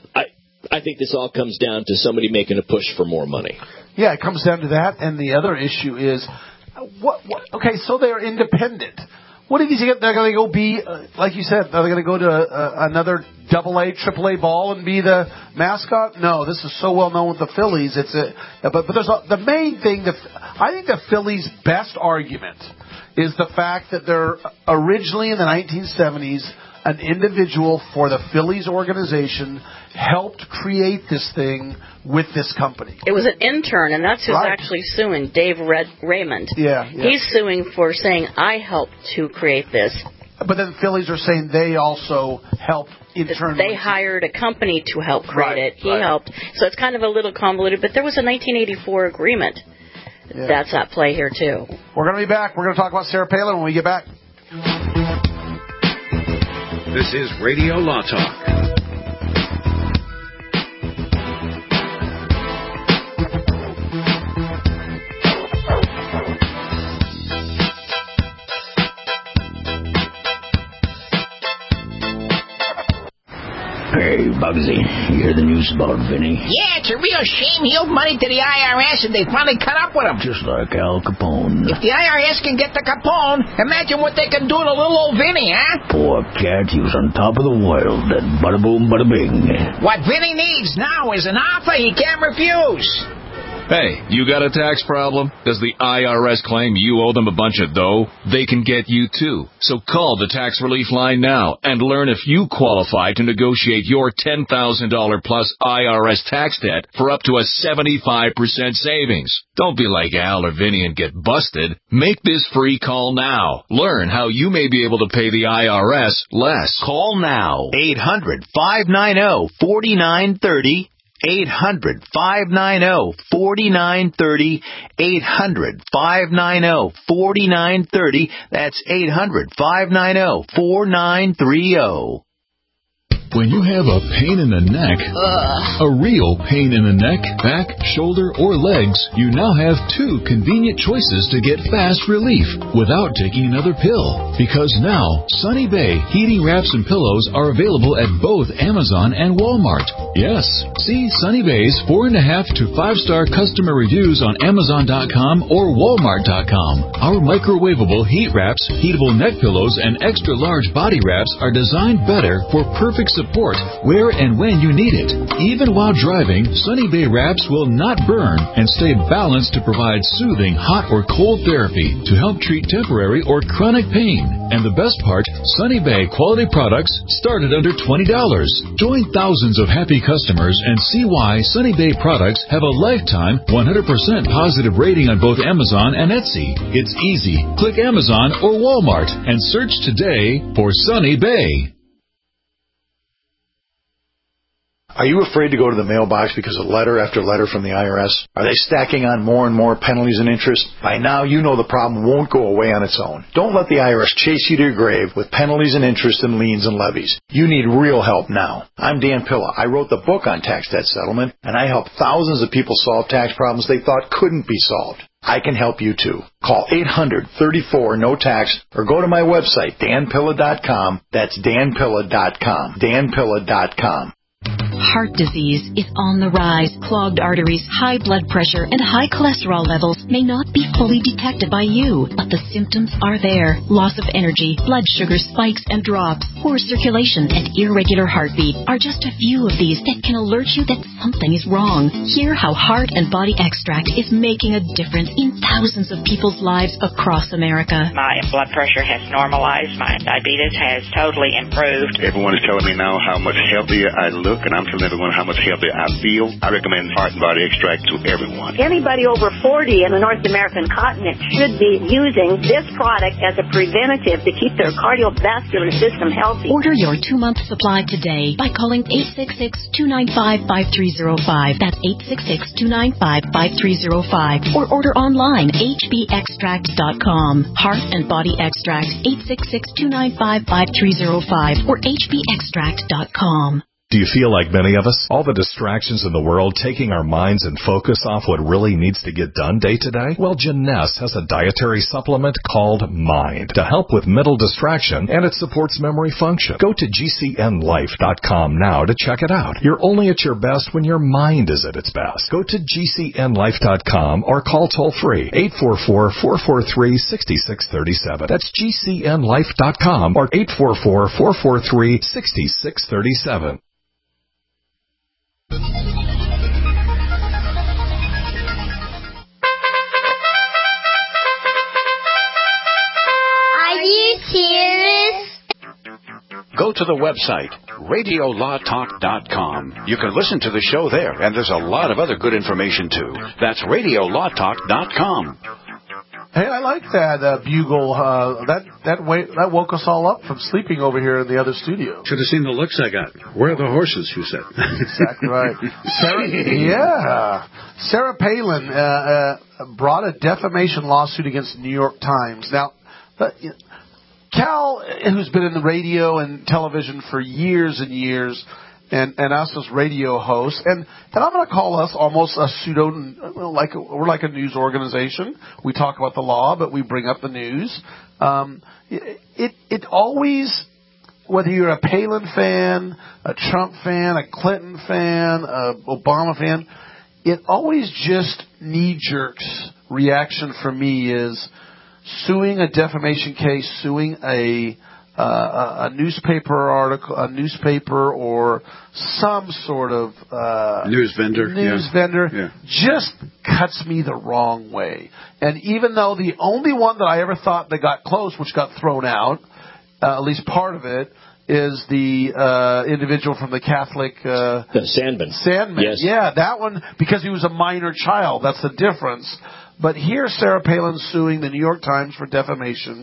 I think this all comes down to somebody making a push for more money. Yeah, it comes down to that. And the other issue is, what? what okay, so they're independent. What if you think they're going to go be, uh, like you said, are they going to go to uh, another double A, triple A ball and be the mascot? No, this is so well known with the Phillies. It's a, but, but there's a, the main thing, the, I think the Phillies' best argument is the fact that they're originally in the nineteen seventies, an individual for the Phillies organization helped create this thing with this company. It was an intern, and that's who's right. actually suing, Dave Red- Raymond. Yeah, yeah. He's suing for saying, I helped to create this. But then the Phillies are saying they also helped internally. They hired a company to help create right, it. He right. helped. So it's kind of a little convoluted, but there was a nineteen eighty-four agreement. Yeah. That's at play here, too. We're going to be back. We're going to talk about Sarah Palin when we get back. This is Radio Law Talk. Hey, Bugsy, you hear the news about Vinny? Yeah, it's a real shame he owed money to the I R S and they finally cut up with him. Just like Al Capone. If the I R S can get the Capone, imagine what they can do to little old Vinny, huh? Poor cat, he was on top of the world, and bada boom, bada bing. What Vinny needs now is an offer he can't refuse. Hey, you got a tax problem? Does the I R S claim you owe them a bunch of dough? They can get you too. So call the Tax Relief Line now and learn if you qualify to negotiate your ten thousand dollars plus I R S tax debt for up to a seventy-five percent savings. Don't be like Al or Vinny and get busted. Make this free call now. Learn how you may be able to pay the I R S less. Call now. eight hundred, five nine zero, four nine three zero. eight hundred, five nine zero, four nine three zero. eight hundred, five nine zero, four nine three zero. That's eight hundred, five nine zero, four nine three zero. When you have a pain in the neck, Ugh. a real pain in the neck, back, shoulder, or legs, you now have two convenient choices to get fast relief without taking another pill. Because now, Sunny Bay heating wraps and pillows are available at both Amazon and Walmart. Yes, see Sunny Bay's four and a half to five star customer reviews on Amazon dot com or Walmart dot com. Our microwavable heat wraps, heatable neck pillows, and extra large body wraps are designed better for perfect support where and when you need it. Even while driving, Sunny Bay wraps will not burn and stay balanced to provide soothing hot or cold therapy to help treat temporary or chronic pain. And the best part, Sunny Bay quality products start at under twenty dollars. Join thousands of happy customers and see why Sunny Bay products have a lifetime one hundred percent positive rating on both Amazon and Etsy. It's easy. Click Amazon or Walmart and search today for Sunny Bay. Are you afraid to go to the mailbox because of letter after letter from the I R S? Are they stacking on more and more penalties and interest? By now, you know the problem won't go away on its own. Don't let the I R S chase you to your grave with penalties and interest and liens and levies. You need real help now. I'm Dan Pilla. I wrote the book on tax debt settlement, and I help thousands of people solve tax problems they thought couldn't be solved. I can help you too. Call eight hundred, thirty-four, no tax or go to my website, dan pilla dot com. That's dan pilla dot com. dan pilla dot com. Heart disease is on the rise. Clogged arteries, high blood pressure, and high cholesterol levels may not be fully detected by you, but the symptoms are there. Loss of energy, blood sugar spikes and drops, poor circulation, and irregular heartbeat are just a few of these that can alert you that something is wrong. Hear how Heart and Body Extract is making a difference in thousands of people's lives across America. My blood pressure has normalized. My diabetes has totally improved. Everyone is telling me now how much healthier I look, and I'm telling everyone how much healthier I feel. I recommend Heart and Body Extract to everyone. Anybody over forty in the North American continent should be using this product as a preventative to keep their cardiovascular system healthy. Order your two-month supply today by calling eight six six, two nine five, five three zero five. That's eight six six, two nine five, five three zero five. Or order online, h b extract dot com. Heart and Body Extract, eight six six, two nine five, five three zero five or h b extract dot com. Do you feel like many of us? All the distractions in the world taking our minds and focus off what really needs to get done day to day? Well, Janess has a dietary supplement called Mind to help with mental distraction, and it supports memory function. Go to g c n life dot com now to check it out. You're only at your best when your mind is at its best. Go to g c n life dot com or call toll-free eight four four, four four three, six six three seven. That's g c n life dot com or eight four four, four four three, six six three seven. Are you serious? Go to the website, radio law talk dot com. You can listen to the show there, and there's a lot of other good information, too. That's radio law talk dot com. Hey, I like that uh, bugle. Uh, that that way, that woke us all up from sleeping over here in the other studio. Should have seen the looks I got. Where are the horses? Who said? Exactly right. Sarah, yeah, Sarah Palin uh, uh, brought a defamation lawsuit against the New York Times. Now, uh, Cal, who's been in the radio and television for years and years, and, and us as radio hosts, and, and I'm going to call us almost a pseudo, like a, we're like a news organization. We talk about the law, but we bring up the news. Um, it, it it always, whether you're a Palin fan, a Trump fan, a Clinton fan, a Obama fan, it always just knee-jerks reaction for me is suing a defamation case, suing a Uh, a newspaper article, a newspaper, or some sort of uh, news vendor, news yeah. vendor, yeah. just cuts me the wrong way. And even though the only one that I ever thought that got close, which got thrown out, uh, at least part of it, is the uh, individual from the Catholic uh, the Sandman. Sandman, yes. yeah, that one, because he was a minor child. That's the difference. But here, Sarah Palin suing the New York Times for defamation.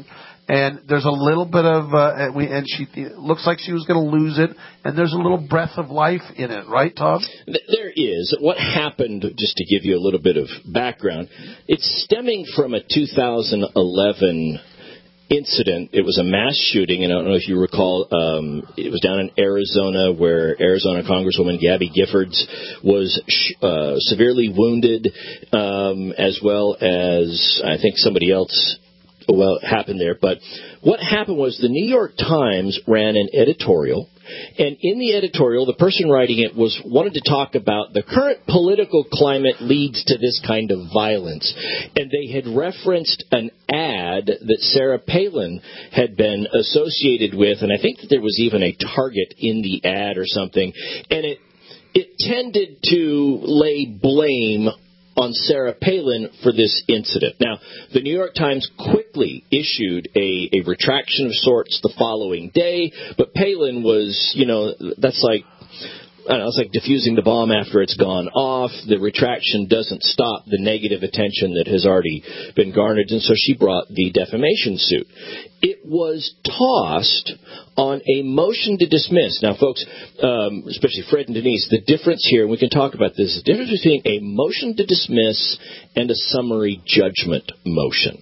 And there's a little bit of, uh, we, and she it looks like she was going to lose it, and there's a little breath of life in it, right, Tom? There is. What happened, just to give you a little bit of background, it's stemming from a two thousand eleven incident. It was a mass shooting, and I don't know if you recall, um, it was down in Arizona where Arizona Congresswoman Gabby Giffords was sh- uh, severely wounded, um, as well as I think somebody else well happened there. But what happened was the New York Times ran an editorial, and in the editorial, the person writing it was wanted to talk about the current political climate leads to this kind of violence. And they had referenced an ad that Sarah Palin had been associated with, and I think that there was even a target in the ad or something. And it it tended to lay blame on Sarah Palin for this incident. Now, the New York Times quickly issued a, a retraction of sorts the following day, but Palin was, you know, that's like, I don't know, it's like diffusing the bomb after it's gone off. The retraction doesn't stop the negative attention that has already been garnered, and so she brought the defamation suit. It was tossed on a motion to dismiss. Now, folks, um, especially Fred and Denise, the difference here, and we can talk about this, the difference between a motion to dismiss and a summary judgment motion.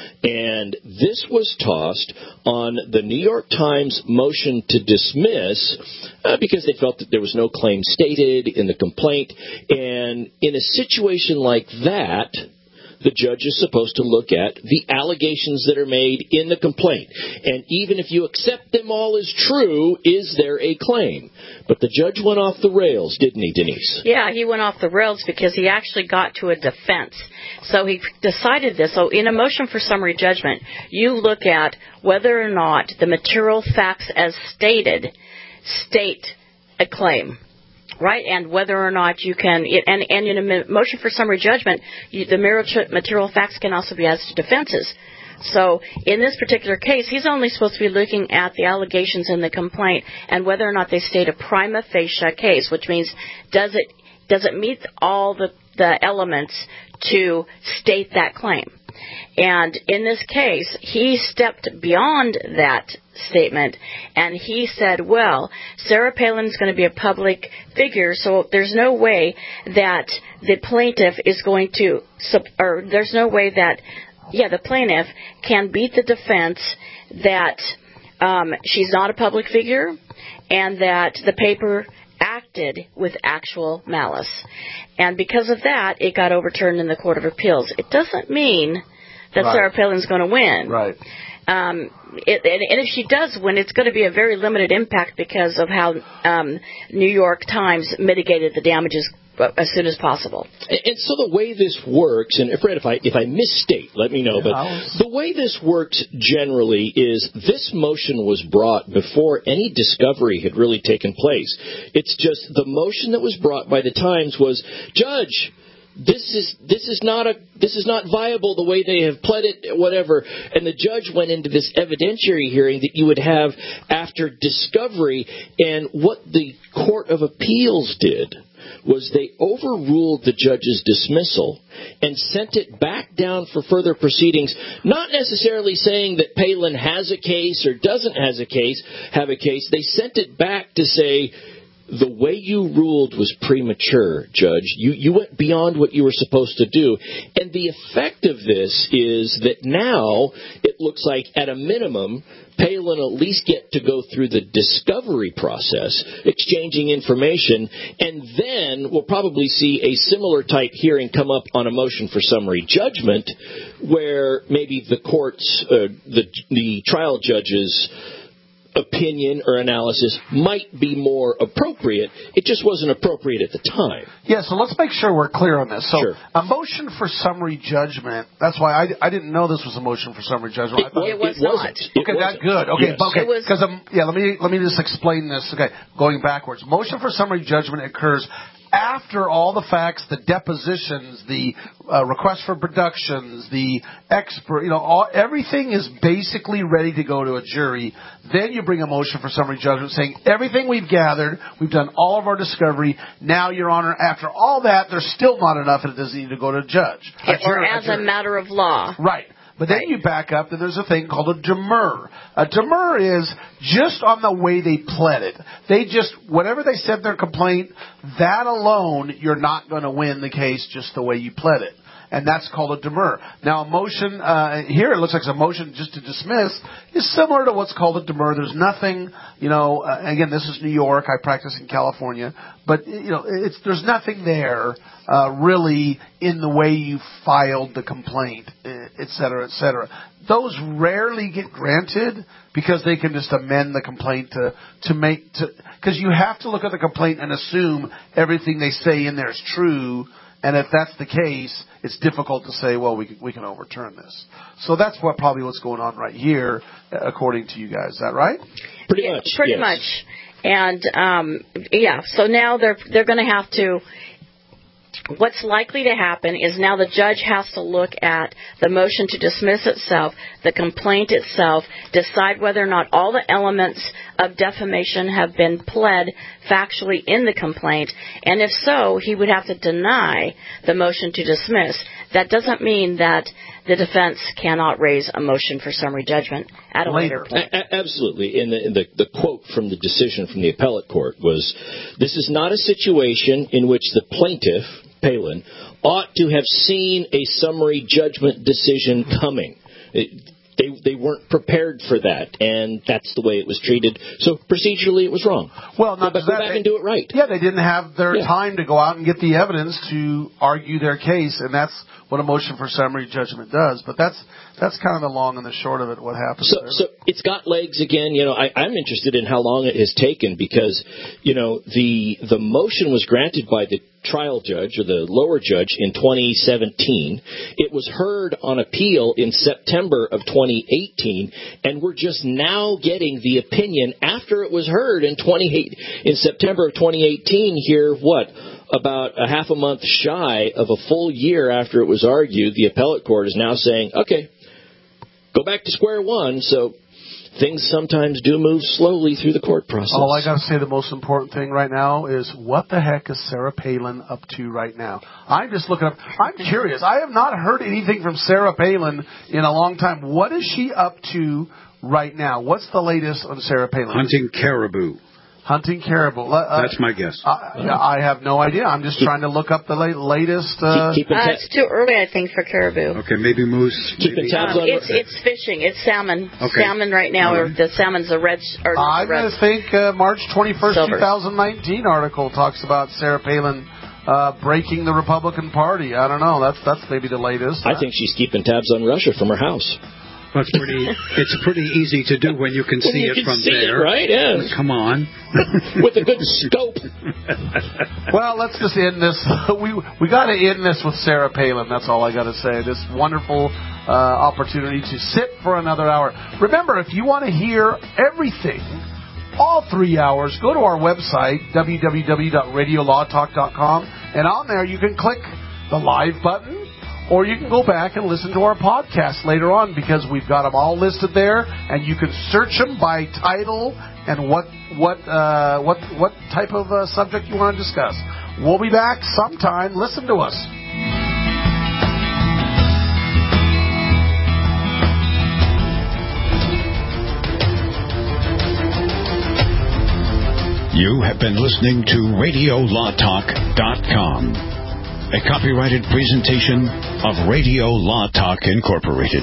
And this was tossed on the New York Times motion to dismiss uh, because they felt that there was no claim stated in the complaint. And in a situation like that, the judge is supposed to look at the allegations that are made in the complaint. And even if you accept them all as true, is there a claim? But the judge went off the rails, didn't he, Denise? Yeah, he went off the rails because he actually got to a defense. So he decided this. So in a motion for summary judgment, you look at whether or not the material facts as stated state a claim. Right, and whether or not you can, and, and in a motion for summary judgment, you, the material facts can also be as to defenses. So in this particular case, he's only supposed to be looking at the allegations in the complaint and whether or not they state a prima facie case, which means does it does it meet all the, the elements to state that claim. And in this case, he stepped beyond that statement, and he said, well, Sarah Palin is going to be a public figure, so there's no way that the plaintiff is going to, or there's no way that, yeah, the plaintiff can beat the defense that um, she's not a public figure and that the paper acted with actual malice. And because of that, it got overturned in the Court of Appeals. It doesn't mean that right. Sarah Palin's going to win. Right. Um, it, and, and if she does win, it's going to be a very limited impact because of how um, New York Times mitigated the damages as soon as possible. And, and so the way this works, and Fred, if I if I misstate, let me know. But the way this works generally is this motion was brought before any discovery had really taken place. It's just the motion that was brought by the Times was, Judge, This is this is not a this is not viable the way they have pled it, whatever. And the judge went into this evidentiary hearing that you would have after discovery. And what the Court of Appeals did was they overruled the judge's dismissal and sent it back down for further proceedings, not necessarily saying that Palin has a case or doesn't has a case, have a case. They sent it back to say, the way you ruled was premature, Judge. You you went beyond what you were supposed to do. And the effect of this is that now it looks like, at a minimum, Palin will at least get to go through the discovery process, exchanging information, and then we'll probably see a similar type hearing come up on a motion for summary judgment where maybe the court's, uh, the, the trial judge's opinion or analysis might be more appropriate. It just wasn't appropriate at the time. Yeah, so let's make sure we're clear on this. So sure. A motion for summary judgment, that's why I, I didn't know this was a motion for summary judgment. It, well, it was it not. Wasn't. It okay, wasn't. that good. Okay, yes. okay. Because um, yeah, let me let me just explain this. Okay, going backwards. Motion for summary judgment occurs after all the facts, the depositions, the uh, request for productions, the expert, you know, all, everything is basically ready to go to a jury. Then you bring a motion for summary judgment saying everything we've gathered, we've done all of our discovery. Now, Your Honor, after all that, there's still not enough and it doesn't need to go to a judge. A or jury, as a, a matter of law. Right. But then you back up, and there's a thing called a demur. A demur is just on the way they pled it. They just, whatever they said in their complaint, that alone, you're not going to win the case just the way you pled it. And that's called a demur. Now, a motion, uh, here it looks like a motion just to dismiss is similar to what's called a demur. There's nothing, you know, uh, again, this is New York. I practice in California. But, you know, it's, there's nothing there, uh, really in the way you filed the complaint, et cetera, et cetera. Those rarely get granted because they can just amend the complaint to, to make, to, because you have to look at the complaint and assume everything they say in there is true. And if that's the case, it's difficult to say, well, we can, we can overturn this. So that's what probably what's going on right here, according to you guys. Is that right? Pretty much. Pretty yes. much. And um, yeah, so now they're they're going to have to. What's likely to happen is now the judge has to look at the motion to dismiss itself, the complaint itself, decide whether or not all the elements of defamation have been pled factually in the complaint, and if so, he would have to deny the motion to dismiss. That doesn't mean that the defense cannot raise a motion for summary judgment at a later point. A- absolutely. And the, the, the quote from the decision from the appellate court was, "This is not a situation in which the plaintiff, Palin, ought to have seen a summary judgment decision coming." It, They they weren't prepared for that, and that's the way it was treated. So procedurally, it was wrong. Well, not go, that, go back they, and do it right. Yeah, they didn't have their yeah. time to go out and get the evidence to argue their case, and that's what a motion for summary judgment does. But that's that's kind of the long and the short of it. What happens? So, there. so it's got legs again. You know, I, I'm interested in how long it has taken because, you know, the the motion was granted by the trial judge or the lower judge in twenty seventeen. It was heard on appeal in September of twenty eighteen, and we're just now getting the opinion after it was heard in twenty-eight in September of twenty eighteen. Here, what? About a half a month shy of a full year after it was argued, the appellate court is now saying, okay, go back to square one. So things sometimes do move slowly through the court process. All I got to say, the most important thing right now is what the heck is Sarah Palin up to right now? I'm just looking up. I'm curious. I have not heard anything from Sarah Palin in a long time. What is she up to right now? What's the latest on Sarah Palin? Hunting caribou. Hunting caribou. Uh, That's my guess. Uh, I have no idea. I'm just trying to look up the late, latest. Uh, keep, keep uh, it's too early, I think, for caribou. Okay, maybe moose. Keeping tabs um, on it's, it's fishing. It's salmon. Okay. Salmon right now. Right. Or the salmon's a red. Or I'm going to think uh, March twenty-first, Silver. twenty nineteen article talks about Sarah Palin uh, breaking the Republican Party. I don't know. That's that's maybe the latest. I think she's keeping tabs on Russia from her house. That's pretty. It's pretty easy to do when you can when see you it can from see there, it, right? Yes. Come on, with a good scope. Well, let's just end this. We we got to end this with Sarah Palin. That's all I got to say. This wonderful uh, opportunity to sit for another hour. Remember, if you want to hear everything, all three hours, go to our website w w w dot radio law talk dot com, and on there you can click the live button. Or you can go back and listen to our podcast later on because we've got them all listed there, and you can search them by title and what what uh, what what type of uh, subject you want to discuss. We'll be back sometime. Listen to us. You have been listening to radio law talk dot com. A copyrighted presentation of Radio Law Talk Incorporated.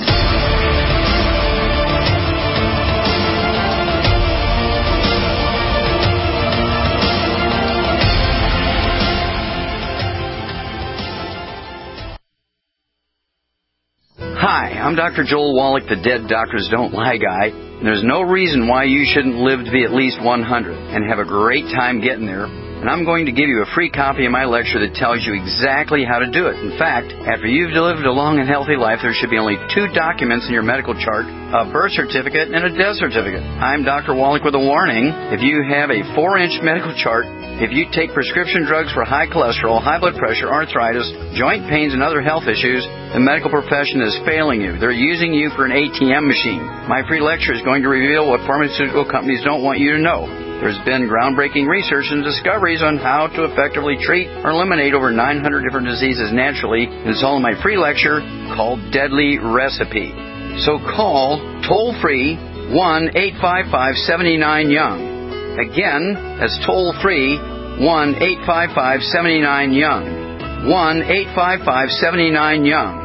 Hi, I'm Doctor Joel Wallach, the Dead Doctors Don't Lie guy. And there's no reason why you shouldn't live to be at least one hundred and have a great time getting there. And I'm going to give you a free copy of my lecture that tells you exactly how to do it. In fact, after you've lived a long and healthy life, there should be only two documents in your medical chart, a birth certificate and a death certificate. I'm Doctor Wallach with a warning. If you have a four-inch medical chart, if you take prescription drugs for high cholesterol, high blood pressure, arthritis, joint pains, and other health issues, the medical profession is failing you. They're using you for an A T M machine. My free lecture is going to reveal what pharmaceutical companies don't want you to know. There's been groundbreaking research and discoveries on how to effectively treat or eliminate over nine hundred different diseases naturally, and it's all in my free lecture called Deadly Recipe. So call toll-free one eight five five, seven nine, young. Again, that's toll-free one eight five five, seven nine, young. one eight five five, seven nine, young.